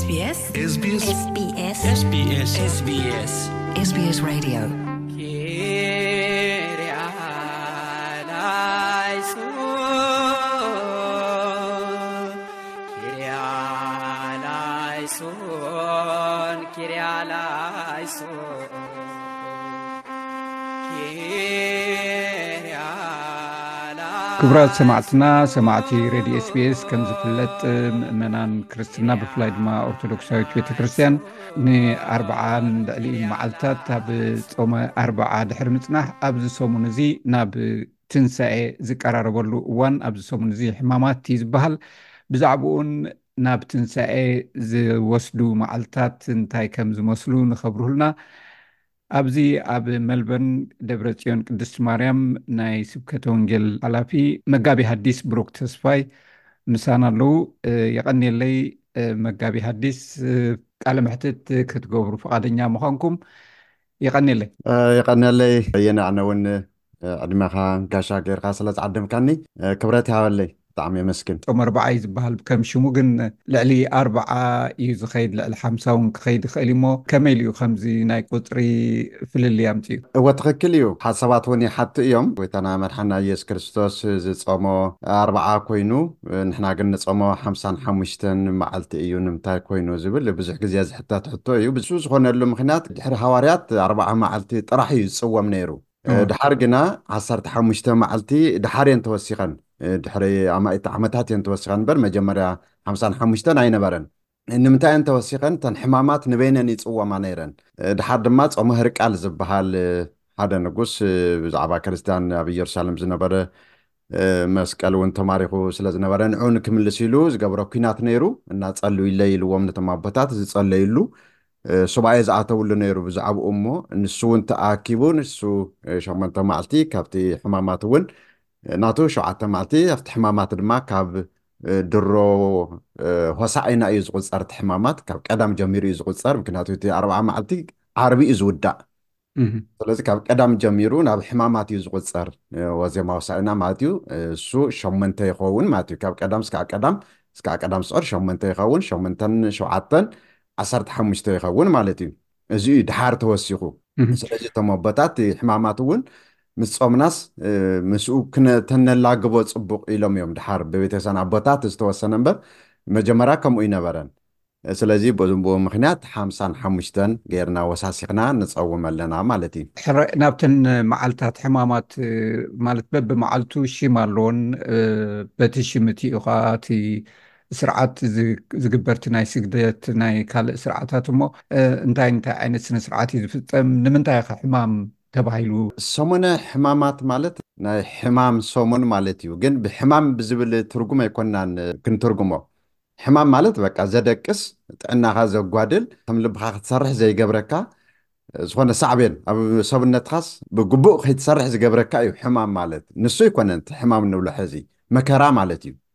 SBS SBS SBS SBS SBS SBS Radio كبرات سمعتنا سمعتي راديو اس بي اس كم زفلت مؤمنان كريستنا بفلايد ما أرثوذكساويت بيت كريستيان ني 4 لعلي معلتات بصوم 4 دحر مصنح ابز سومون زي ناب تنساء زقراربلو وان ابز سومون زي حمامات يزبحل بزعبون ناب تنساء زوسدو معلتات انتاي كم زمسلو نخبرهلنا أبزي أب ملبن دبرتيون قدس مريم ناي سبكة ونجل حلافي مقابي حديث بروك تسفاي مسانا له يغني لي مقابي حديث على محتت كتقبروا فقادنيا مخانكم يغني لي يقنا لي ينعنا ون عدمها كاشا غير خاصلة عدم كاني كبرتها ولي طعمي مسكن عمر بعايز بحال بكم شموغن لعلي 4 يوز خيد لعل 5 ونخيد خيلمو كميليو 5 ناي قطري في اللي يامتي وتخكل يو حسابات وني حتى يوم ويتنا مرحنا يس كريستوس زصمو 4 كوينو نحنا قلنا صمو 55 معلت ايو نمتاي كوينو زبل بزح غزيا حتى حطو يو بسوس خونه له مخنات دحر حواريات 4 معلت طرح يصوم نيرو دحرقنا 15 معلتي دحارين توسيقن دحري عمتات ينتوسخن بر مجمريا 55 اينبرن انمتاي ينتوسخن تن حمامات نبينن يصوما نيرن دحر دما صوم هرقال زبحال حدا نغوس بزعبا كريستيان ابي يرسالم زنبره مسقال وان تماريخو سلازنبره نعون كملسيلو زغبرو كينات نيرو እና ጸልዩ ይለይልዎም ነተማበታት ዝጸለይሉ ሱባኤ ዝኣተውሉ ነይሩ ብዛዕባ እሞ ንሱ እውን ተኣኪቡ ንሱ ሸመንተ ማልቲ ካብቲ ሕማማት እውን ناتو شعات مالتي أفت حمامات دما كاب درو هسعينا يزغل صار حمامات كاب قدام جميرو يزغل صار يمكن هاتو تي 4 مالتي عربي يزودا ስለዚህ ካብ ቀዳም ጀሚሩ ናብ ሕማማት እዩ ዝቁፀር ወዜማ ወሳኢና ማለት እዩ እሱ ሸመንተ ይኸውን ማለት እዩ ካብ ቀዳም እስከ ቀዳም ስዑር ሸመንተ ይኸውን ሸመንተን ሸውዓተን 15 ይኸውን ማለት እዩ እዚ ድሓር ተወሲኹ ስለዚህ ተመበታት ሕማማት እውን ምስጾምናስ ምስኡ ክነተነላግቦ ጽቡቕ ኢሎም እዮም ድሓር በቤተሰን አቦታት ዝተወሰነ እምበር መጀመሪያ ከምኡ ይነበረን ስለዚህ በዝምቦ ምክንያት 55 ገርና ወሳሲኽና ንጸውም ኣለና ማለት እዩ ናብተን መዓልታት ሕማማት ማለት በብመዓልቱ ሽማሎን በትሽምቲ ኢኻቲ ስርዓት ዝግበርቲ ናይ ስግደት ናይ ካልእ ስርዓታት እሞ እንታይ ዓይነት ስነ ስርዓት ዝፍጸም ንምንታይ ሕማም ተባሂሉ ሰሞነ ሕማማት ማለት ናይ ሕማም ሰሞን ማለት እዩ ግን ብሕማም ብዝብል ትርጉም ኣይኮናን ክንትርጉሞ ሕማም ማለት በቃ ዘደቅስ ጥዕናኻ ዘጓድል ከም ልብኻ ክትሰርሕ ዘይገብረካ ዝኾነ ሳዕቤን ኣብ ሰብነትኻስ ብግቡእ ከይትሰርሕ ዝገብረካ እዩ ሕማም ማለት ንሱ ይኮነን ሕማም ንብሎ ሕዚ መከራ ማለት እዩ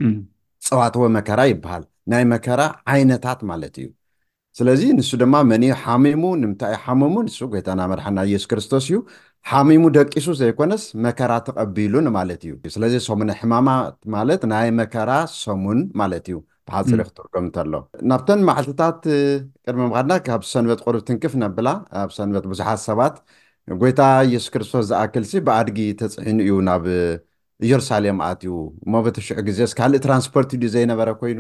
ፀዋትወ መከራ ይበሃል ናይ መከራ ዓይነታት ማለት እዩ ስለዚህ ንሱ ድማ መን ሓሚሙ ንምታይ ሓመሙ ንሱ ጌታና መድሓና ኢየሱስ ክርስቶስ እዩ ሓሚሙ ደቂሱ ዘይኮነስ መከራ ተቀቢሉን ማለት እዩ ስለዚህ ሰሙነ ሕማማት ማለት ናይ መከራ ሰሙን ማለት እዩ ብሓፂር ክትርጉም ተሎ ናብተን መዓልትታት ቅድሚ ምኻድና ካብ ሰንበት ቁርብ ትንክፍ ነብላ ኣብ ሰንበት ብዙሓት ሰባት ጌታ ኢየሱስ ክርስቶስ ዝኣክልሲ ብኣድጊ ተፅዒኑ እዩ ናብ ኢየሩሳሌም ኣትዩ እሞ በትሽዑ ግዜስ ካልእ ትራንስፖርት እዩ ዘይነበረ ኮይኑ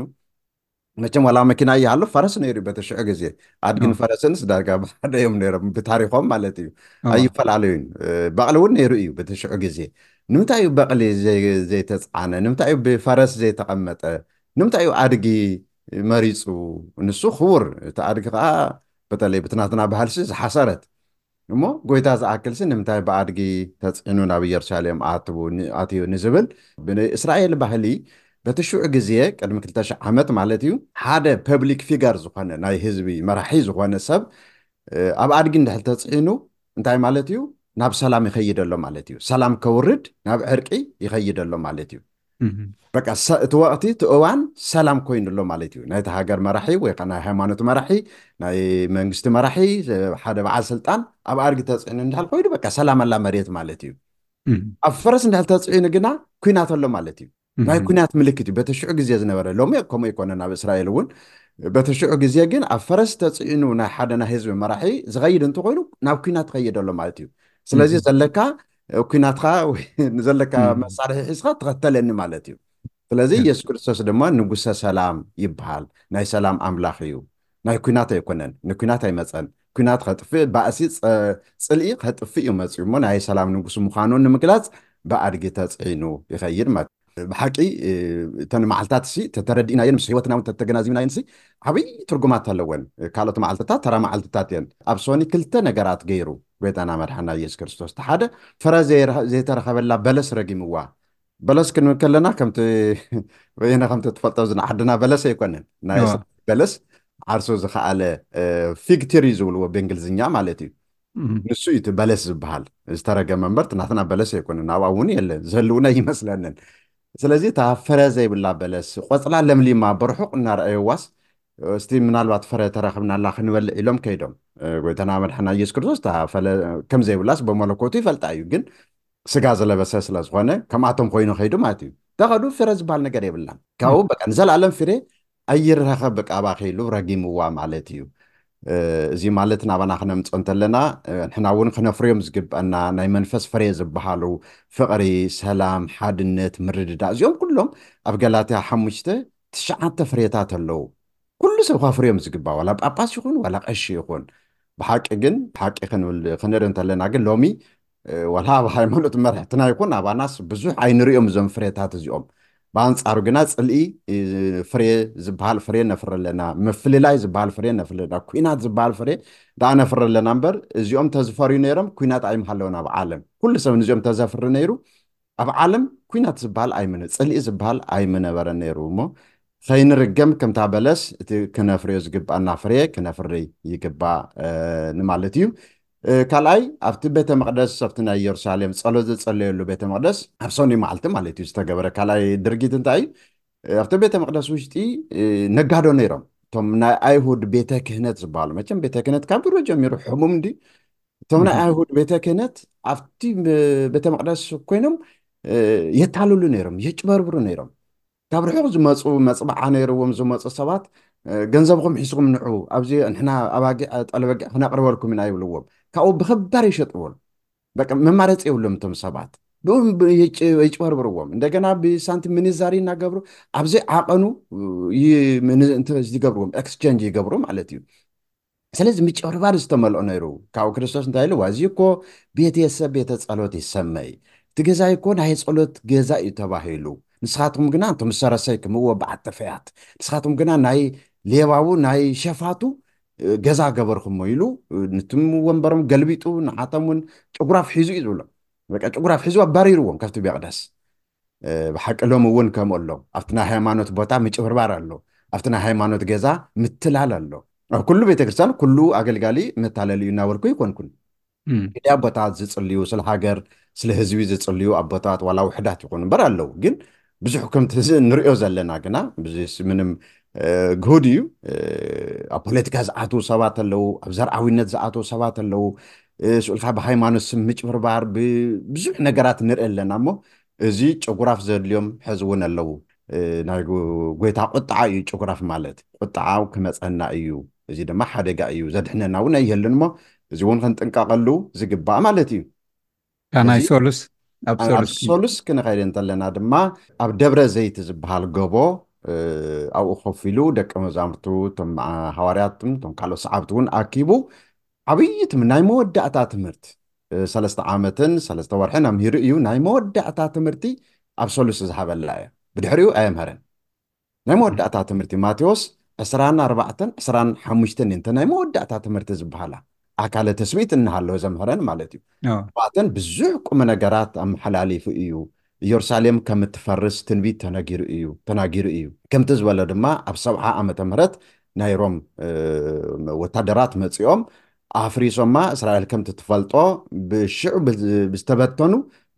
መቸም ዋላ መኪና ይሃሉ ፈረስ ነይሩ በተሽዑ ግዜ ኣድግን ፈረስንስ ዳርጋ ብሓደ እዮም ነይሮም ብታሪኾም ማለት እዩ ኣይፈላለዩን በቕሊ እውን ነይሩ እዩ በተሽዑ ግዜ ንምንታይ እዩ በቕሊ ዘይተፃዓነ ንምንታይ እዩ ብፈረስ ዘይተቐመጠ ንምንታይ እዩ ኣድጊ መሪፁ ንሱ ክቡር እቲ ኣድጊ ከዓ በተለይ ብትናትና ባህልሲ ዝሓሰረት እሞ ጎይታ ዝኣክልሲ ንምንታይ ብኣድጊ ተፅዒኑ ናብ ኢየሩሳሌም ኣትዩ ንዝብል ብእስራኤል ባህሊ በተሽዑ ግዜ ቅድሚ 2000 ዓመት ማለት እዩ ሓደ ፐብሊክ ፊገር ዝኾነ ናይ ህዝቢ መራሒ ዝኾነ ሰብ ኣብ ኣድጊ እንድሕር ተፅዒኑ እንታይ ማለት እዩ ናብ ሰላም ይኸይድ ኣሎ ማለት እዩ ሰላም ከውርድ ናብ ዕርቂ ይኸይድ ኣሎ ማለት እዩ በቃ እቲ ወቅቲ እቲ እዋን ሰላም ኮይኑሎ ማለት እዩ ናይቲ ሃገር መራሒ ወይ ከዓ ናይ ሃይማኖት መራሒ ናይ መንግስቲ መራሒ ሓደ በዓል ስልጣን ኣብ ኣድጊ ተፅዒኑ እንድሕር ኮይዱ በቃ ሰላም ኣላ መሬት ማለት እዩ ኣብ ፈረስ እንድሕር ተፅዒኑ ግና ኩናት ኣሎ ማለት እዩ ናይ ኩናት ምልክት እዩ በተሽዑ ግዜ ዝነበረ ሎሚ ከምኡ ይኮነን ኣብ እስራኤል እውን በተሽዑ ግዜ ግን ኣብ ፈረስ ተፅዒኑ ናይ ሓደ ናይ ህዝቢ መራሒ ዝኸይድ እንተኮይኑ ናብ ኩናት ትኸይድ ኣሎ ማለት እዩ ስለዚ ዘለካ ኩናትካ ዘለካ መሳርሒ ሒዝካ ትኸተለኒ ማለት እዩ ስለዚ ኢየሱስ ክርስቶስ ድማ ንጉሰ ሰላም ይበሃል ናይ ሰላም ኣምላኽ እዩ ናይ ኩናት ኣይኮነን ንኩናት ኣይመፀን ኩናት ከጥፍእ ባእሲ ፅልኢ ከጥፍእ እዩ መፅኡ እሞ ናይ ሰላም ንጉስ ምዃኑ ንምግላፅ ብኣድጊ ተፅዒኑ ይኸይድ ማለት ብሓቂ እተን መዓልትታት ሲ ተተረዲእናየን ምስ ሂወትና እውን ተተገናዚብናየን ሲ ዓብይ ትርጉማት ኣለወን ካልኦት መዓልትታት ተራ መዓልትታት እየን ኣብ ሶኒ ክልተ ነገራት ገይሩ ጎይታና መድሓና ኢየሱስ ክርስቶስ እቲ ሓደ ፍረ ዘይተረኸበላ በለስ ረጊምዋ በለስ ክንብል ከለና ከምቲ ወይና ከምቲ ትፈልጦ ዝና ዓድና በለስ ኣይኮነን ናይ በለስ ዓርሶ ዝኸኣለ ፊግ ትሪ ዝብልዎ ብእንግሊዝኛ ማለት እዩ ንሱ እዩ በለስ ዝበሃል ዝተረገመ እምበር ናትና በለስ ኣይኮነን ኣብኣ እውን የለን ዝህልውና ይመስለንን ስለዚ እታ ፍረ ዘይብላ በለስ ቆፅላ ለምሊማ ብርሑቕ እናረኣየዋስ እስቲ ምናልባት ፍረ ተረኽብናላ ክንበልዕ ኢሎም ከይዶም ጎይታና መድሓና ኢየሱስ ክርስቶስ ከም ዘይብላስ በመለኮቱ ይፈልጣ እዩ ግን ስጋ ዝለበሰ ስለ ዝኾነ ከምኣቶም ኮይኑ ከይዱ ማለት እዩ ተኸዱ ፍረ ዝበሃል ነገር የብላን ካብኡ በቃ ንዘለኣለም ፍሬ ኣይረኸብ በቃ ባኺሉ ረጊምዋ ማለት እዩ እዚ ማለት ናባና ክነምፆ እንተለና ንሕና እውን ክነፍርዮም ዝግብአና ናይ መንፈስ ፍሬ ዝበሃሉ ፍቕሪ ሰላም ሓድነት ምርድዳእ እዚኦም ኩሎም ኣብ ገላትያ 5:9 ፍሬታት ኣለዉ ኩሉ ሰብ ካፍርዮም ዝግባእ ዋላ ጳጳስ ይኹን ዋላ ቀሺ ይኹን ብሓቂ ግን ሓቂ ክንርኢ እንተለና ግን ሎሚ ዋላ ኣብ ሃይማኖት መርሕትና ይኹን ኣባናስ ብዙሕ ኣይንሪኦም እዞም ፍሬታት እዚኦም በኣንጻሩ ግና ፅልኢ ፍሬ ዝበሃል ፍሬ ነፍሪ ኣለና ምፍልላይ ዝበሃል ፍሬ ነፍሪ ኣለና ኩናት ዝበሃል ፍሬ ዳኣ ነፍሪ ኣለና እምበር እዚኦም ተዝፈርዩ ነይሮም ኩናት ኣይምሃለውን ኣብ ዓለም ኩሉ ሰብ ነዚኦም ተዘፍሪ ነይሩ ኣብ ዓለም ኩናት ዝበሃል ኣይምነ ፅልኢ ዝበሃል ኣይምነበረን ነይሩ እሞ ከይንርገም ከምታ በለስ እቲ ክነፍርዮ ዝግባአና ፍሬ ክነፍሪ ይግባእ ንማለት እዩ ካልኣይ ኣብቲ ቤተ መቅደስ ኣብቲ ናይ ኢየሩሳሌም ጸሎት ዝጸለየሉ ቤተ መቅደስ ኣብ ሶኒ መዓልቲ ማለት እዩ ዝተገበረ ካልኣይ ድርጊት እንታይ እዩ ኣብቲ ቤተ መቅደስ ውሽጢ ነጋዶ ነይሮም እቶም ናይ ኣይሁድ ቤተ ክህነት ዝበሃሉ መቸም ቤተ ክህነት ካብ ድሮ ጀሚሩ ሕሙም እንዲ እቶም ናይ ኣይሁድ ቤተ ክህነት ኣብቲ ቤተ መቅደስ ኮይኖም የታልሉ ነይሮም የጭበርብሩ ነይሮም ካብ ርሑቕ ዝመፁ መፅባዓ ነይርዎም ዝመፁ ሰባት ገንዘብኩም ሒዝኩም ንዑ ኣብዚ ንሕና ኣባጊዕ ጠለበጊዕ ክነቅርበልኩም ኢና ይብልዎም ካብኡ ብክባር ይሸጥዎም በቃ መማረፂ የብሎም እቶም ሰባት ብኡም ይጭበርብርዎም እንደገና ብሳንቲም ምንዛሪ እናገብሩ ኣብዚ ዓቐኑ ይገብርዎም ኤክስቼንጅ ይገብሩ ማለት እዩ ስለዚ ምጭብርባር ዝተመልኦ ነይሩ ካብኡ ክርስቶስ እንታይ ኢሉ እዚ እኮ ቤተ ሰብ ቤተ ጸሎት ይሰመይ እቲ ገዛ እኮ ናይ ጸሎት ገዛ እዩ ተባሂሉ ንስኻትኩም ግና እንቶም ሰረሰይኩም በዓተ ፈያት ንስኻትኩም ግና ናይ ሌባው ናይ ሸፋቱ ገዛ ገበርኩም ኢሉ ንትም ወንበሮም ገልቢጡ ንዓቶም እውን ጭጉራፍ ሒዙ እዩ ዝብሎም በቃ ጭጉራፍ ሒዙ ኣባሪርዎም ካብቲ ቤቅደስ ብሓቂ ሎሚ እውን ከምኡ ኣሎ ኣብቲ ናይ ሃይማኖት ቦታ ምጭብርባር ኣሎ ኣብቲ ናይ ሃይማኖት ገዛ ምትላል ኣሎ ኣብ ኩሉ ቤተክርስትያን ኩሉ ኣገልጋሊ መታለሊ እዩ እናበልኩ ይኮንኩን ግዲ ኣቦታት ዝፅልዩ ስለ ሃገር ስለ ህዝቢ ዝፅልዩ ኣቦታት ዋላ ውሕዳት ይኮኑ እምበር ኣለዉ ግን ብዙሕ ከምቲ ንሪኦ ዘለና ግና ምንም ግሁድ እዩ ኣብ ፖለቲካ ዝኣትዉ ሰባት ኣለዉ ኣብ ዘርዓዊነት ዝኣትዉ ሰባት ኣለዉ ስኡልካ ብሃይማኖት ስም ምጭብርባር ብዙሕ ነገራት ንርኢ ኣለና እሞ እዚ ጭጉራፍ ዘድልዮም ሕዚ እውን ኣለዉ ናይ ጎይታ ቁጣዓ እዩ ጭጉራፍ ማለት ቁጣዓው ክመፀና እዩ እዚ ድማ ሓደጋ እዩ ዘድሕነና እውን ኣይህልን እሞ እዚ እውን ክንጥንቀቐሉ ዝግባእ ማለት እዩ ናይ ሶሉስ ኣብ ሶሉስ ክንኸይድ እንተለና ድማ ኣብ ደብረ ዘይቲ ዝበሃል ጎቦ ኣብኡ ኮፍ ኢሉ ደቀ መዛሙርቱ እቶም ሃዋርያት እቶም ካልኦት ሰዓብቲ እውን ኣኪቡ ዓብይ ናይ መወዳእታ ትምህርቲ 3 ዓመትን 3 ወርሕን ኣምሂሩ እዩ ናይ መወዳእታ ትምህርቲ ኣብ ሶሉስ ዝሃበላ እያ ብድሕሪኡ ኣየምሃረን ናይ መወዳእታ ትምህርቲ ማቴዎስ 24-25 እንተ ናይ መወዳእታ ትምህርቲ ዝበሃላ ኣካለ ተስሚት እናሃለዎ ዘምሃረን ማለት እዩ ባተን ብዙሕ ቁም ነገራት ኣመሓላሊፉ እዩ ኢየሩሳሌም ከም እትፈርስ ትንቢት ተናጊሩ እዩ ከምቲ ዝበለ ድማ ኣብ 70 ዓመተ ምህረት ናይ ሮም ወታደራት መፂኦም ኣፍሪሶማ እስራኤል ከምቲ ትፈልጦ ብሽዑ ብዝተበተኑ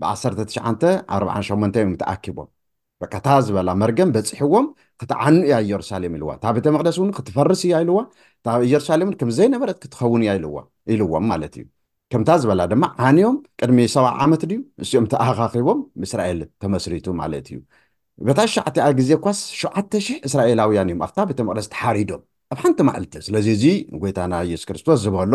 ብ1948 እዮም ተኣኪቦም በቃ ታ ዝበላ መርገም በፂሕዎም ክትዓኑ እያ ኢየሩሳሌም ኢልዋ እታ ቤተ መቅደስ እውን ክትፈርስ እያ ኢልዋ እታ ኢየሩሳሌም ከም ዘይነበረት ክትኸውን እያ ኢልዎም ማለት እዩ ከምታ ዝበላ ድማ ዓንዮም ቅድሚ 70 ዓመት ድዩ እሲኦም ተኣኻኺቦም ብእስራኤል ተመስሪቱ ማለት እዩ በታ ሸዓተ ግዜ ኳስ 7,000 እስራኤላውያን እዮም ኣብታ ቤተ መቅደስ ተሓሪዶም ኣብ ሓንቲ መዓልቲ። ስለዚ እዚ ጎይታና ኢየሱስ ክርስቶስ ዝበሎ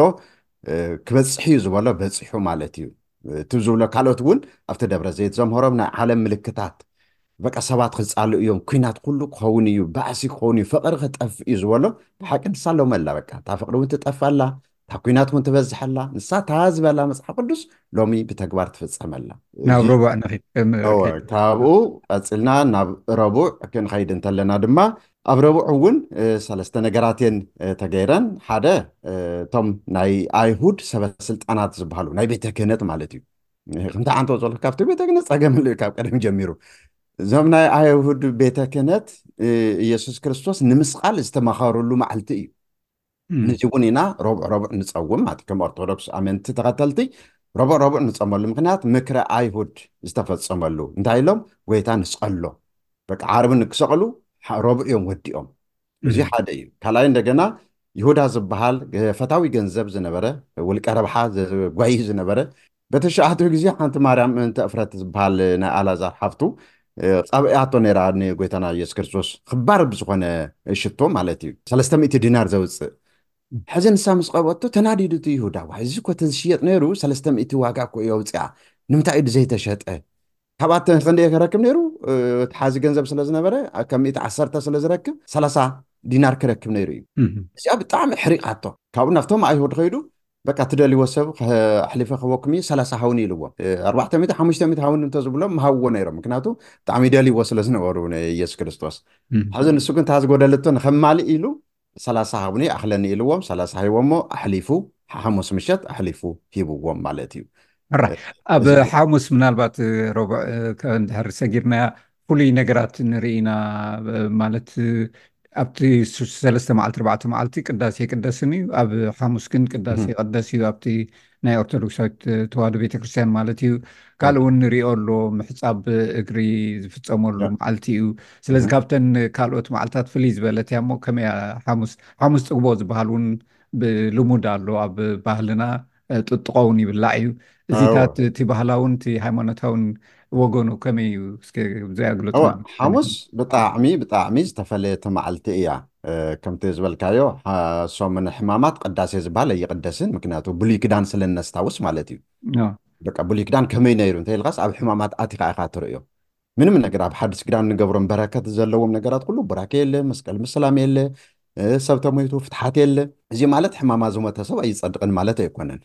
ክበፅሕ እዩ ዝበሎ በፂሑ ማለት እዩ። እቲ ዝብሎ ካልኦት እውን ኣብቲ ደብረ ዘይት ዘምሃሮም ናይ ዓለም ምልክታት በቃ ሰባት ክፃሉ እዮም፣ ኩናት ኩሉ ክኸውን እዩ፣ ባእሲ ክኸውን እዩ፣ ፍቅሪ ክጠፍእ እዩ ዝበሎ ብሓቂ ንሳ ኣለውመላ። በቃ እታ ፍቅሪ እውን ትጠፍኣላ፣ እታ ኩናት እውን ትበዝሓላ። ንሳ ታ ዝበላ መፅሓፍ ቅዱስ ሎሚ ብተግባር ትፍፀመላ። ናብ ረቡዕ ንኸይድ ካብኡ ቀፂልና ናብ ረቡዕ ክንኸይድ እንተለና ድማ ኣብ ረቡዕ እውን ሰለስተ ነገራት እየን ተገይረን። ሓደ እቶም ናይ ኣይሁድ ሰበስልጣናት ዝበሃሉ ናይ ቤተ ክህነት ማለት እዩ። ከምቲ ዓንተ ዘሎ ካብቲ ቤተ ክህነት ፀገም ካብ ቀደም ጀሚሩ እዞም ናይ ኣይሁድ ቤተ ክህነት ኢየሱስ ክርስቶስ ንምስቃል ዝተመኸሩሉ መዓልቲ እዩ። ነዚ እውን ኢና ረቡዕ ረቡዕ ንፀውም ማለት ከም ኦርቶዶክስ ኣመንቲ ተኸተልቲ ረቡዕ ረቡዕ ንፀመሉ ምክንያት ምክረ ኣይሁድ ዝተፈፀመሉ እንታይ ኢሎም ጎይታ ንስቀሎ በቃ ዓርቢ ንክሰቕሉ ረቡዕ እዮም ወዲኦም። እዚ ሓደ እዩ። ካልኣይ እንደገና ይሁዳ ዝበሃል ፈታዊ ገንዘብ ዝነበረ ውልቀ ረብሓ ጓይ ዝነበረ በተሸዓተ ግዜ ሓንቲ ማርያም ምእንተ እፍረት ዝበሃል ናይ ኣላዛር ሓፍቱ ፃብያቶ ነራ ንጎይታና ኢየሱስ ክርስቶስ ክባር ብዝኾነ ሽቶ ማለት እዩ 300 ዲናር ዘውፅእ ሕዚ ንሳ ምስ ቀበቶ ተናዲዱ እቲ ይሁዳ ዋይ እዚ ኮ ተዝሽየጥ ነይሩ 300 ዋጋ ኮ የውፅያ ንምንታይ እዩ ዘይተሸጠ ካብኣተን ክንደይ ክረክብ ነይሩ እቲ ሓዚ ገንዘብ ስለ ዝነበረ ከም 110 ስለ ዝረክብ 30 ዲናር ክረክብ ነይሩ እዩ። እዚኣ ብጣዕሚ ሕሪቃቶ ካብኡ ናብቶም ኣይሁድ ከይዱ በቃ ትደልይዎ ሰብ ኣሕሊፈ ክበኩም እዩ 30 ሃውን ኢልዎ 400 500 ሃውን እንተዝብሎም ምሃብዎ ነይሮም ምክንያቱ ብጣዕሚ ይደልይዎ ስለ ዝነበሩ ኢየሱስ ክርስቶስ። ሕዚ ንሱ ግን እንታ ዝጎደለቶ ንከማልእ ኢሉ 30 ሃውኒ ኣኽለኒ ኢልዎም 30 ሂቦሞ ኣሕሊፉ ሓሙስ ምሸት ኣሕሊፉ ሂብዎም ማለት እዩ። ኣብ ሓሙስ ምናልባት ረቡዕ እንድሕር ሰጊርናያ ፍሉይ ነገራት ንርኢና ማለት ኣብቲ 3 መዓልቲ 4 መዓልቲ ቅዳሴ ቅደስን እዩ። ኣብ ሓሙስ ግን ቅዳሴ ቅደስ እዩ ኣብቲ ናይ ኦርቶዶክሳዊት ተዋህዶ ቤተክርስትያን ማለት እዩ። ካልእ እውን ንሪኦ ኣሎ ምሕፃብ እግሪ ዝፍፀመሉ መዓልቲ እዩ። ስለዚ ካብተን ካልኦት መዓልትታት ፍልይ ዝበለት እያ እሞ ከመይ ሓሙስ ጥግቦ ዝበሃል እውን ብልሙድ ኣሎ ኣብ ባህልና ጥጥቆውን ይብላዕ እዩ። እዚታት እቲ ባህላውን እቲ ሃይማኖታውን ወገኑ ከመይ እዩ ዘያግሎት? ሓሙስ ብጣዕሚ ብጣዕሚ ዝተፈለየተ መዓልቲ እያ። ከምቲ ዝበልካዮ ሰሙነ ሕማማት ቅዳሴ ዝበሃል ኣይቅደስን ምክንያቱ ብሉይ ክዳን ስለ ነስታውስ ማለት እዩ። በቃ ብሉይ ክዳን ከመይ ነይሩ እንተይልካስ ኣብ ሕማማት ኣቲካ ኢካ ትርእዮ ምንም ነገር ኣብ ሓድስ ክዳን ንገብሮም በረከት ዘለዎም ነገራት ኩሉ ቡራኬ የለ፣ መስቀል ምስላም የለ፣ ሰብ ተሞይቱ ፍትሓት የለ። እዚ ማለት ሕማማ ዝሞተ ሰብ ኣይፀድቅን ማለት ኣይኮነን።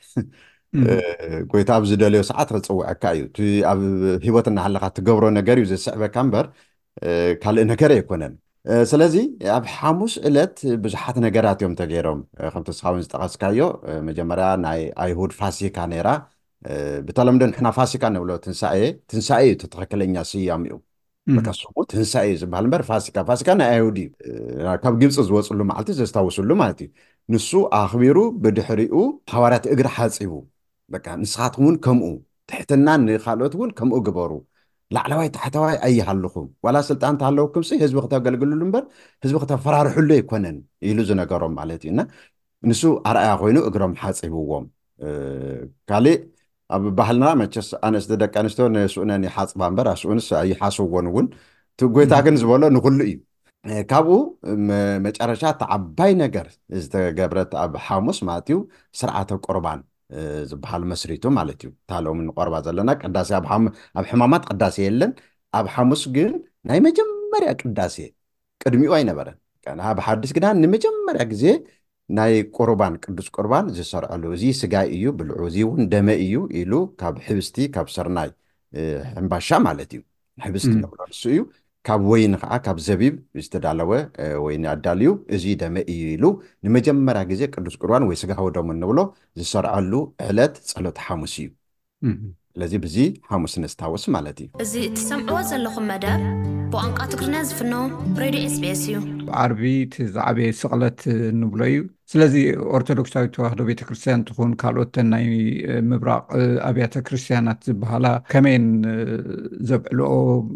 ጎይታ ኣብ ዝደለዮ ሰዓት ክፅውዐካ እዩ። ኣብ ሂወት እናሃለካ ትገብሮ ነገር እዩ ዘስዕበካ እምበር ካልእ ነገር ኣይኮነን። ስለዚ ኣብ ሓሙስ ዕለት ብዙሓት ነገራት እዮም ተገይሮም ከምቲ ስኻውን ዝጠቐስካዮ መጀመርያ ናይ ኣይሁድ ፋሲካ ነይራ። ብተለምዶ ንሕና ፋሲካ ንብሎ ትንሳኤ እዩ ትክክለኛ ስያም እዩ። በቃ ስሙ ትንሳኤ ዝበሃል እምበር ፋሲካ ናይ ኣይሁድ እዩ። ካብ ግብፂ ዝወፅሉ መዓልቲ ዘስታውስሉ ማለት እዩ። ንሱ ኣኽቢሩ ብድሕሪኡ ሓዋርያት እግሪ ሓፂቡ በቃ ንስኻትኩም እውን ከምኡ ትሕትና ንካልኦት እውን ከምኡ ግበሩ ላዕለዋይ ታሕተዋይ ኣይሃልኹም ዋላ ስልጣን እንተሃለውኩም ህዝቢ ክተገልግልሉ እምበር ህዝቢ ክተፈራርሑሉ ኣይኮነን ኢሉ ዝነገሮም ማለት እዩ። እና ንሱ ኣርኣያ ኮይኑ እግሮም ሓፂብዎም። ካሊእ ኣብ ባህልና መቸስ ኣነስቲ ደቂ ኣንስትዮ ንስኡነን ይሓፅባ እምበር ኣስኡንስ ኣይሓስዎን እውን እቲ ጎይታ ግን ዝበሎ ንኩሉ እዩ። ካብኡ መጨረሻ እቲ ዓባይ ነገር ዝተገብረት ኣብ ሓሙስ ማለት እዩ ስርዓተ ቁርባን ዝበሃል መስሪቱ ማለት እዩ። ታሎም ንቆርባ ዘለና ቅዳሴ ኣብ ሕማማት ቅዳሴ የለን። ኣብ ሓሙስ ግን ናይ መጀመርያ ቅዳሴ ቅድሚኡ ኣይነበረን። ኣብ ሓድስ ክዳን ንመጀመርያ ግዜ ናይ ቁርባን ቅዱስ ቁርባን ዝሰርዐሉ እዚ ስጋይ እዩ ብልዑ እዚ እውን ደመ እዩ ኢሉ ካብ ሕብስቲ ካብ ስርናይ ሕምባሻ ማለት እዩ ሕብስቲ ንብሎ ንሱ እዩ። ካብ ወይኒ ከዓ ካብ ዘቢብ ዝተዳለወ ወይኒ ኣዳልዩ እዚ ደመ እዩ ኢሉ ንመጀመርያ ግዜ ቅዱስ ቁርባን ወይ ስጋ ወደሙ ንብሎ ዝሰርዐሉ ዕለት ፀሎት ሓሙስ እዩ። ስለዚ ብዚ ሓሙስ ነስታውስ ማለት እዩ። እዚ እትሰምዕዎ ዘለኹም መደብ ብቋንቋ ትግርኛ ዝፍኖ ሬድዮ ኤስቢኤስ እዩ። ዓርቢ እቲ ዝዓበየ ስቕለት ንብሎ እዩ። ስለዚ ኦርቶዶክሳዊት ተዋህዶ ቤተክርስትያን ትኹን ካልኦት ናይ ምብራቅ ኣብያተ ክርስትያናት ዝበሃላ ከመይን ዘብዕልኦ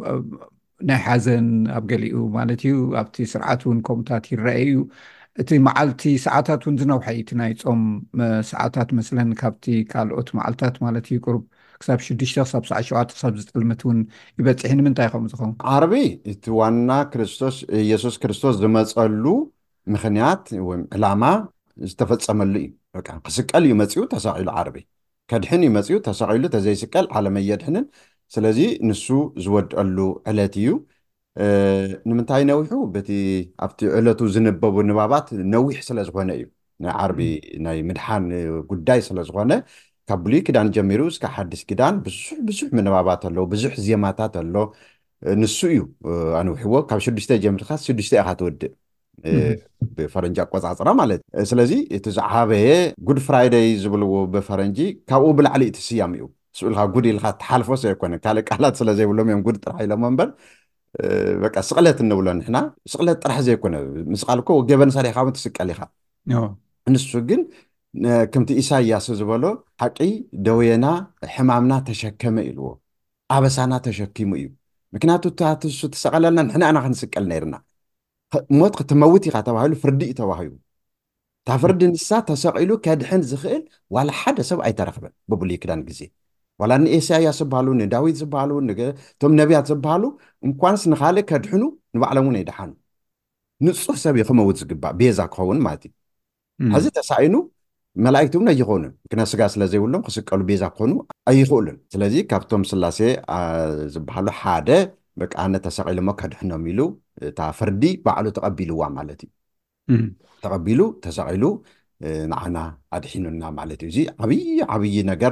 ናይ ሓዘን ኣብ ገሊኡ ማለት እዩ። ኣብቲ ስርዓት እውን ከምታት ይረአዩ እቲ መዓልቲ ሰዓታት እውን ዝነውሐ እቲ ናይ ፆም ሰዓታት መስለን ካብቲ ካልኦት መዓልታት ማለት እዩ ቁርብ ክሳብ 6 ክሳብ 7 ክሳብ ዝጥልመት እውን ይበፅሕ ንምንታይ ከምኡ ዝኸውን ዓርቢ እቲ ዋና ክርስቶስ ኢየሱስ ክርስቶስ ዝመፀሉ ምክንያት ወይ ዕላማ ዝተፈፀመሉ እዩ በቃ ክስቀል እዩ መፅኡ ተሰቂሉ ዓርቢ ከድሕን እዩ መፅኡ ተሰቂሉ ተዘይስቀል ዓለም የድሕንን ስለዚ ንሱ ዝወድአሉ ዕለት እዩ ንምንታይ ነዊሑ በቲ ኣብቲ ዕለቱ ዝንበቡ ንባባት ነዊሕ ስለ ዝኾነ እዩ ናይ ዓርቢ ናይ ምድሓን ጉዳይ ስለ ዝኾነ ካብ ብሉይ ክዳን ጀሚሩ እስካብ ሓድሽ ክዳን ብዙሕ ምንባባት ኣሎ ብዙሕ ዜማታት ኣሎ ንሱ እዩ ኣንውሕዎ ካብ 6 ጀሚርካ 6 ኢኻ ትወድእ ብፈረንጂ ኣቆፃፅራ ማለት እዩ ስለዚ እቲ ዝዓበየ ጉድ ፍራይደይ ዝብልዎ ብፈረንጂ ካብኡ ብላዕሊ እቲ ስያም እዩ ስኡልካ ጉድ ኢልካ ተሓልፎ ዘይኮነ ካልእ ቃላት ስለ ዘይብሎም እዮም ጉድ ጥራሕ ኢሎም እምበር በቃ ስቕለት እንብሎ ንሕና ስቕለት ጥራሕ ዘይኮነ ምስቃል እኮ ገበን ሰሪሕካ እውን ትስቀል ኢኻ ንሱ ግን ከምቲ ኢሳያስ ዝበሎ ሓቂ ደዌና ሕማምና ተሸከመ ኢልዎ ኣበሳና ተሸኪሙ እዩ ምክንያቱ እሱ ተሰቐለልና ንሕና ኢና ክንስቀል ነይርና ሞት ክትመውት ኢኻ ተባሂሉ ፍርዲ እዩ ተባሂሉ እታ ፍርዲ ንሳ ተሰቂሉ ከድሕን ዝኽእል ዋላ ሓደ ሰብ ኣይተረኽበን ብብሉይ ክዳን ግዜ ዋላ ንኢሳያስ ዝበሃሉ ንዳዊት ዝበሃሉ እቶም ነቢያት ዝበሃሉ እንኳንስ ንኻልእ ከድሕኑ ንባዕሎም እውን ኣይደሓኑ ንፁህ ሰብ እዩ ክመውት ዝግባእ ቤዛ ክኸውን ማለት እዩ ሕዚ ተሳኢኑ መላእክቲ እውን ኣይኮኑን ምክንያት ስጋ ስለ ዘይብሎም ክስቀሉ ቤዛ ክኾኑ ኣይኽእሉን ስለዚ ካብቶም ስላሴ ዝበሃሉ ሓደ በቃ ኣነ ተሰቂሉ ሞ ከድሕኖም ኢሉ እታ ፍርዲ ባዕሉ ተቐቢልዋ ማለት እዩ ተቐቢሉ ተሰቂሉ ንዓና ኣድሒኑና ማለት እዩ እዚ ዓብይ ነገር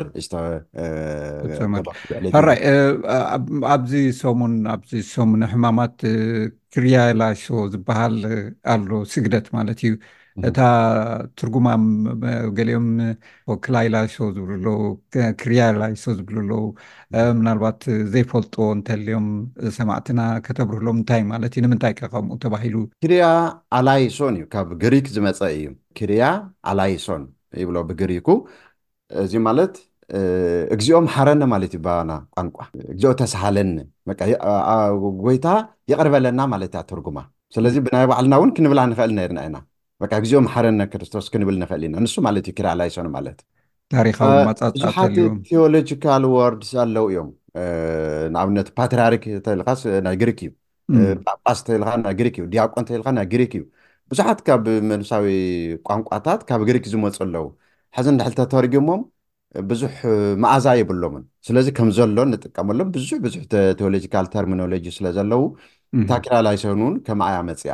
ሕራይ ኣብዚ ሰሙን ሕማማት ክርያላይሶ ዝበሃል ኣሎ ስግደት ማለት እዩ እታ ትርጉማ ገሊኦም ክላይላይሶ ዝብልሎ ክርያላይሶ ዝብልሎ ምናልባት ዘይፈልጦ እንተልዮም ሰማዕትና ከተብርህሎም እንታይ ማለት እዩ ንምንታይ ከምኡ ተባሂሉ ክርያ ኣላይሶን እዩ ካብ ግሪክ ዝመፀ እዩ ክርያ ኣላይሶን ይብሎ ብግሪኩ እዚ ማለት እግዚኦም ሓረነ ማለት እዩ ባና ቋንቋ እግዚኦ ተሳሃለኒ ጎይታ የቅርበለና ማለት እያ ትርጉማ ስለዚ ብናይ ባዕልና እውን ክንብላ ንኽእል ነርና ኢና በቃ እግዚኦም ሓረነ ክርስቶስ ክንብል ንኽእል ኢና ንሱ ማለት እዩ ክርያ ኣላይሶን ማለት ታሪካዊ ማፃፃት ቴዎሎጂካል ወርድስ ኣለው እዮም ንኣብነት ፓትርያርክ ተልኻስ ናይ ግሪክ እዩ ጳጳስ ተልኻ ናይ ግሪክ እዩ ዲያቆን ተልኻ ናይ ግሪክ እዩ ብዙሓት ካብ መንፈሳዊ ቋንቋታት ካብ ግሪክ ዝመፁ ኣለው ሕዚ እንድሕር ተተርጊሞም ብዙሕ መኣዛ የብሎምን ስለዚ ከም ዘሎ ንጥቀመሎም ብዙሕ ቴዎሎጂካል ተርሚኖሎጂ ስለ ዘለው እታ ክርያ ኣላይሶን እውን ከመኣያ መፅያ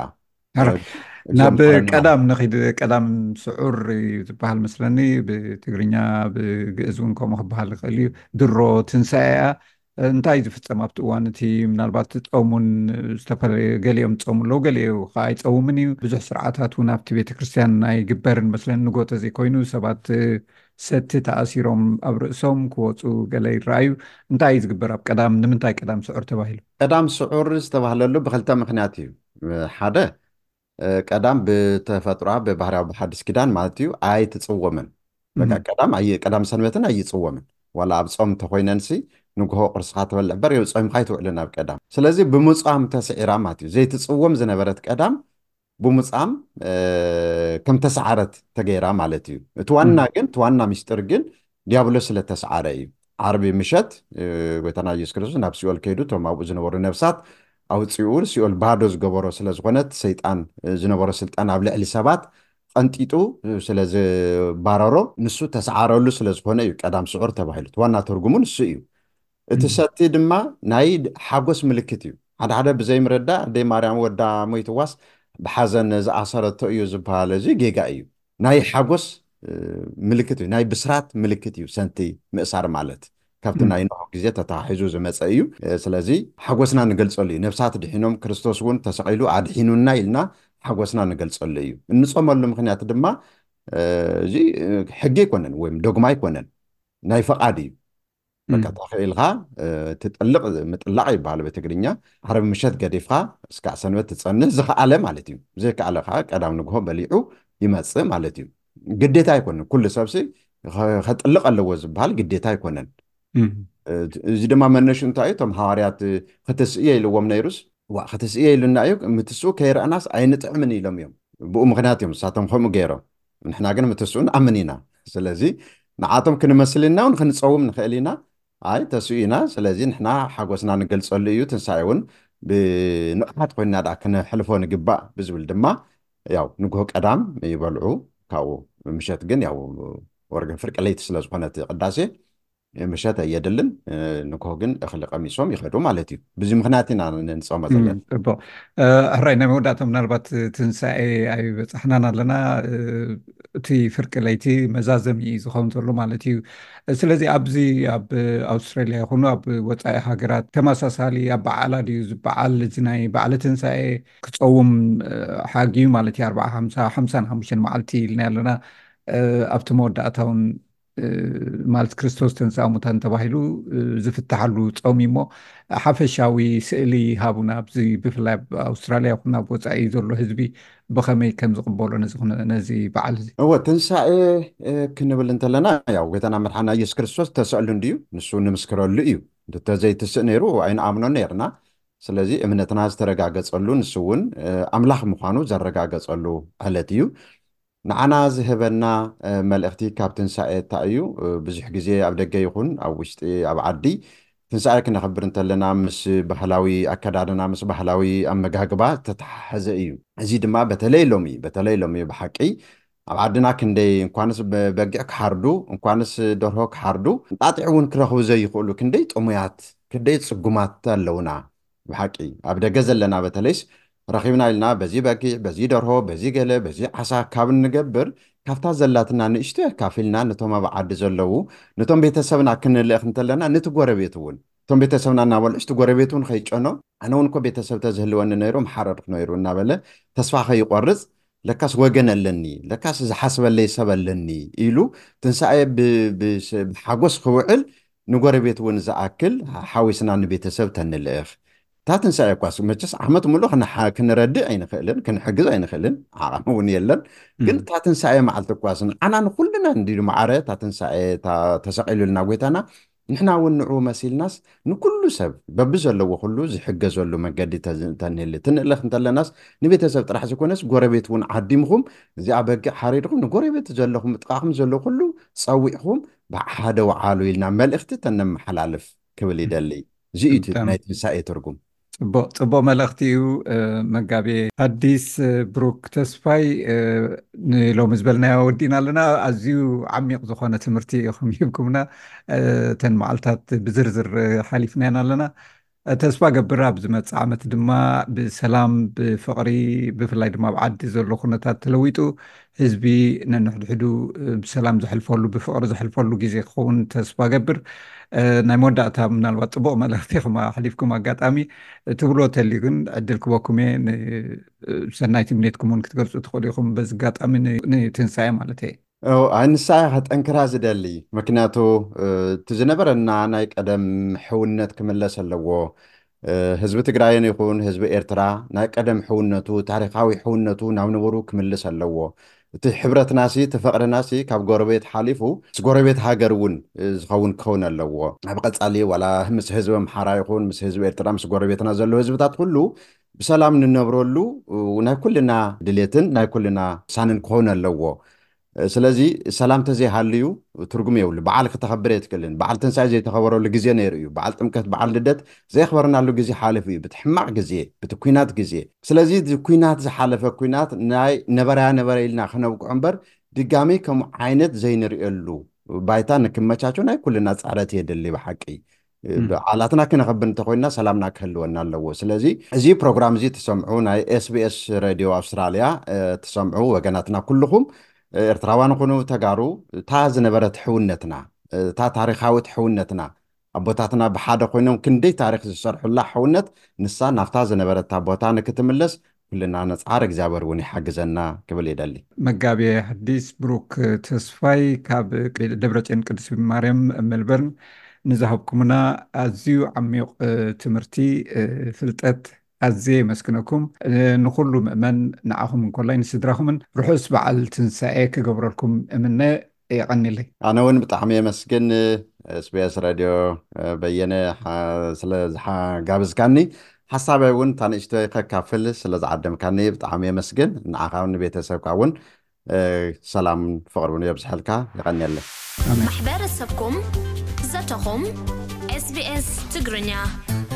ናብ ቀዳም ንኺድ ቀዳም ስዑር ዝበሃል መስለኒ ብትግርኛ ብግእዝ እውን ከምኡ ክበሃል ይኽእል እዩ ድሮ ትንሳኤ እንታይ ዝፍፀም ኣብቲ እዋን እቲ ምናልባት ፀሙን ዝተፈላለየ ገሊኦም ፀሙ ኣለዉ ገሊኡ ከዓ ኣይፀውምን እዩ ብዙሕ ስርዓታት እውን ኣብቲ ቤተክርስትያን ናይ ግበርን መስለኒ ንጎተ ዘይኮይኑ ሰባት ሰቲ ተኣሲሮም ኣብ ርእሶም ክወፁ ገለ ይረኣዩ እንታይ እዩ ዝግበር ኣብ ቀዳም ንምንታይ ቀዳም ስዑር ተባሂሉ ቀዳም ስዑር ዝተባህለሉ ብክልተ ምክንያት እዩ ሓደ ቀዳም ብተፈጥሯ ብባህርያዊ ብሓድሽ ኪዳን ማለት እዩ ኣይትፅወምን በቃ ቀዳም ሰንበትን ኣይፅወምን ዋላ ኣብ ፆም እንተኮይነንሲ ንግሆ ቁርስኻ ትበልዕ በር ፆምካ ይትውዕልን ኣብ ቀዳም ስለዚ ብምፃም ተስዒራ ማለት እዩ ዘይትፅወም ዝነበረት ቀዳም ብምፃም ከም ተሰዓረት ተገይራ ማለት እዩ እቲ ዋና ግን እቲ ዋና ምስጢር ግን ዲያብሎስ ስለተሰዓረ እዩ ዓርቢ ምሸት ጎይታና ኢየሱስ ክርስቶስ ናብ ሲኦል ከይዱ እቶም ኣብኡ ዝነበሩ ነብሳት ኣውፅኡ ሲኦል ባዶ ዝገበሮ ስለ ዝኾነት ሰይጣን ዝነበሮ ስልጣን ኣብ ልዕሊ ሰባት ቀንጢጡ ስለ ዝባረሮ ንሱ ተሰዓረሉ ስለ ዝኾነ እዩ ቀዳም ስዑር ተባሂሉ ዋና ትርጉሙ ንሱ እዩ እቲ ሰቲ ድማ ናይ ሓጎስ ምልክት እዩ ሓደ ብዘይምርዳእ ኣደይ ማርያም ወዳ ሞይትዋስ ብሓዘን ዝኣሰረቶ እዩ ዝበሃል እዚ ጌጋ እዩ ናይ ሓጎስ ምልክት እዩ ናይ ብስራት ምልክት እዩ ሰንቲ ምእሳር ማለት ካብቲ ናይ ኖህ ግዜ ተታሒዙ ዝመፀ እዩ ስለዚ ሓጎስና ንገልፀሉ እዩ ነብሳት ድሒኖም ክርስቶስ እውን ተሰቂሉ ኣድሒኑና ኢልና ሓጎስና ንገልፀሉ እዩ እንፆመሉ ምክንያት ድማ እዚ ሕጊ ኣይኮነን ወይ ዶግማ ኣይኮነን ናይ ፈቃድ እዩ በቃ ተኽኢልካ ትጥልቕ ምጥላቕ ይበሃል ብትግርኛ ዓርቢ ምሸት ገዲፍካ እስካዕ ሰንበት ትፀንህ ዝከኣለ ማለት እዩ ዘይከኣለ ከዓ ቀዳም ንግሆ በሊዑ ይመፅእ ማለት እዩ ግዴታ ኣይኮነን ኩሉ ሰብሲ ከጥልቕ ኣለዎ ዝበሃል ግዴታ ኣይኮነን እዚ ድማ መነሹ እንታይ እዩ እቶም ሃዋርያት ክትስእየ ኢልዎም ነይሩስ ክትስእየ ኢሉና እዩ ምትስኡ ከይረአናስ ኣይንጥዕምን ኢሎም እዮም ብኡ ምክንያት እዮም ንሳቶም ከምኡ ገይሮም ንሕና ግን ምትስኡ ንኣምን ኢና ስለዚ ንዓቶም ክንመስልና እውን ክንፀውም ንኽእል ኢና ኣይ ተስኢና ስለዚ ንሕና ሓጎስና ንገልጸሉ እዩ ትንሳኤውን ብንቕሓት ኮይና ዳ ክነሕልፎ ንግባእ ብዝብል ድማ ያው ንግሆ ቀዳም ይበልዑ ካብኡ ምሸት ግን ያው ወርግን ፍርቂ ለይቲ ስለ ዝኾነት ቅዳሴ ምሸት ኣየድልን ንግሆ ግን እኽሊ ቀሚሶም ይኸዱ ማለት እዩ ብዙ ምክንያት ኢና ንፀመ ዘለና ፅቡቅ ሕራይ ናይ መወዳእታ ምናልባት ትንሳኤ ኣይበፃሕናን ኣለና እቲ ፍርቂ ለይቲ መዛዘሚ ዝኸውን ዘሎ ማለት እዩ ስለዚ ኣብዚ ኣብ ኣውስትራልያ ይኹኑ ኣብ ወፃኢ ሃገራት ተመሳሳሊ ኣብ በዓላ ድዩ ዝበዓል እዚ ናይ በዓለ ትንሳኤ ክፀውም ሓጊዩ ማለት እዩ 55 መዓልቲ ኢልና ኣለና ኣብቲ መወዳእታውን ማለት ክርስቶስ ተንሥአ ሙታን ተባሂሉ ዝፍትሓሉ ፆሚ እሞ ሓፈሻዊ ስእሊ ሃቡና ኣብዚ ብፍላይ ኣብ ኣውስትራልያ ይኹን ኣብ ወፃኢ ዘሎ ህዝቢ ብኸመይ ከም ዝቕበሎ ነዚ በዓል እዚ እወ ትንሳኤ ክንብል እንተለና ያው ጌታና መድሓና ኢየሱስ ክርስቶስ ተሰቅሉ እንድዩ ንሱ ንምስክረሉ እዩ እንተዘይትስእ ነይሩ ኣይንኣምኖ ነርና ስለዚ እምነትና ዝተረጋገፀሉ ንሱ እውን ኣምላኽ ምዃኑ ዘረጋገፀሉ ዕለት እዩ ንዓና ዝህበና መልእኽቲ ካብ ትንሳኤ እንታይ እዩ ብዙሕ ግዜ ኣብ ደገ ይኹን ኣብ ውሽጢ ኣብ ዓዲ ትንሳኤ ክነኽብር እንተለና ምስ ባህላዊ ኣከዳድና ምስ ባህላዊ ኣመጋግባ ዝተተሓሓዘ እዩ እዚ ድማ በተለይ ሎሚ ብሓቂ ኣብ ዓድና ክንደይ እንኳንስ በጊዕ ክሓርዱ እንኳንስ ደርሆ ክሓርዱ ጣጢዕ እውን ክረኽቡ ዘይኽእሉ ክንደይ ጥሙያት ክንደይ ፅጉማት ኣለውና ብሓቂ ኣብ ደገ ዘለና በተለይስ ረኺብና ኢልና በዚ በጊዕ በዚ ደርሆ በዚ ገለ በዚ ዓሳ ካብ ንገብር ካብታ ዘላትና ንእሽቶ ካፊልና ነቶም ኣብ ዓዲ ዘለዉ ነቶም ቤተሰብና ክንልእኽ እንተለና ነቲ ጎረቤት እውን እቶም ቤተሰብና እናበልዑ እቲ ጎረቤት እውን ከይጨኖ ኣነ እውን እኮ ቤተሰብ ተዝህልወኒ ነይሩ መሓረርክ ነይሩ እናበለ ተስፋ ከይቆርፅ ለካስ ወገን ኣለኒ ለካስ ዝሓስበለይ ሰብ ኣለኒ ኢሉ ትንሳኤ ብሓጎስ ክውዕል ንጎረቤት እውን ዝኣክል ሓዊስና ንቤተሰብ ተንልእኽ تا تنسى كواس مجلس أحمد ملوخ كنردي أين خيلن كنحجز أين خيلن عامون يلن كن تا تنسى مع التكواس أنا نقولنا ندير معارة تا تنسى تا تسأل لنا ويتنا نحن ونعو مسيل ناس نكل سب ببزل لو خلو زي حجز ولا مجدي تنهل تنلخ نتلا ناس نبي تسب راح يكون ناس قريبت ون عديمهم زي عبق حريرهم قريبت زلهم تقاهم زلو خلو صويهم بعد وعالو يلنا ملأخت تنم حلالف كبلي دلي جيت نايت مساء ترجم ፅቡቅ መልእኽቲ እዩ መጋቤ ሓዲስ ብሩክ ተስፋይ ንሎሚ ዝበልናዮ ወዲና ኣለና ኣዝዩ ዓሚቕ ዝኾነ ትምህርቲ ኢኹም ሂብኩምና ተን መዓልታት ብዝርዝር ሓሊፍና ኢና ኣለና ተስፋ ገብር ኣብ ዝመፅእ ዓመት ድማ ብሰላም ብፍቕሪ ብፍላይ ድማ ኣብ ዓዲ ዘሎ ኩነታት ተለዊጡ ህዝቢ ነንሕድሕዱ ብሰላም ዘሕልፈሉ ብፍቕሪ ዘሕልፈሉ ግዜ ክኸውን ተስፋ ገብር ናይ መወዳእታ ምናልባት ፅቡቅ መልእኽቲ ኢኹም ሓሊፍኩም ኣጋጣሚ ትብሎ ተልዩ ግን ዕድል ክበኩም እየ ሰናይ ትምኔትኩም እውን ክትገልፁ ትኽእሉ ኢኹም በዚ ኣጋጣሚ ንትንሳኤ ማለት እየ ንሳያ ከጠንክራ ዝደሊ ምክንያቱ እቲ ዝነበረና ናይ ቀደም ሕውነት ክምለስ ኣለዎ ህዝቢ ትግራይን ይኹን ህዝቢ ኤርትራ ናይ ቀደም ሕውነቱ ታሪካዊ ሕውነቱ ናብ ነበሩ ክምልስ ኣለዎ እቲ ሕብረትናሲ ተፈቅረናሲ ካብ ጎረቤት ሓሊፉ ጎረቤት ሃገር እውን ዝኸውን ክኸውን ኣለዎ ኣብ ቀጻሊ ዋላ ምስ ህዝቢ ኣምሓራ ይኹን ምስ ህዝቢ ኤርትራ ምስ ጎረቤትና ዘሎ ህዝብታት ኩሉ ብሰላም ንነብረሉ ናይ ኩልና ድሌትን ናይ ኩልና ሳንን ክኸውን ኣለዎ ስለዚ ሰላም ተዘይሃልዩ ትርጉም የብሉ በዓል ከተኸብር የትክልን በዓል ትንሳኤ ዘይተኸበረሉ ግዜ ነይሩ እዩ በዓል ጥምቀት በዓል ልደት ዘይኽበርናሉ ግዜ ሓልፍ እዩ ብትሕማቕ ግዜ ብቲ ኩናት ግዜ ስለዚ ኩናት ዝሓለፈ ኩናት ናይ ነበራያ ኢልና ክነብቅዖ እምበር ድጋሚ ከምኡ ዓይነት ዘይንሪእየሉ ባይታ ንክመቻቸው ናይ ኩልና ፃዕረት የድሊ ብሓቂ በዓላትና ክነኸብር እንተኮይንና ሰላምና ክህልወና ኣለዎ ስለዚ እዚ ፕሮግራም እዚ ትሰምዑ ናይ SBS ሬድዮ ኣውስትራልያ ትሰምዑ ወገናትና ኩልኹም ኤርትራውያን ኮኑ ተጋሩ ታ ዝነበረት ሕውነትና ታ ታሪካዊት ሕውነትና ኣቦታትና ብሓደ ኮይኖም ክንደይ ታሪክ ዝሰርሑላ ሕውነት ንሳ ናፍታ ዝነበረት ቦታ ንክትምለስ ኩልና ነፃር እግዚኣብሔር እውን ይሓግዘና ክብል ይደሊ መጋቤ ሓዲስ ብሩክ ተስፋይ ካብ ደብረፅዮን ቅድስት ማርያም ሜልበርን ንዝሃብኩምና ኣዝዩ ዓሚቕ ትምህርቲ ፍልጠት ኣዝየ መስክነኩም ንኩሉ ምእመን ንዓኹም እንኮላይ ንስድራኹምን ርሑስ በዓል ትንሳኤ ክገብረልኩም እምነ የቐኒለይ ኣነ እውን ብጣዕሚ የመስግን SBS ሬድዮ በየነ ስለዝጋብዝካኒ ሓሳበይ እውን ታንእሽተይ ከካፍል ስለዝዓደምካኒ ብጣዕሚ የመስግን ንዓኻ ንቤተሰብካ እውን ሰላምን ፍቕርን የብዝሐልካ ይቐኒየለ ማሕበረሰብኩም ዘተኹም SBS ትግርኛ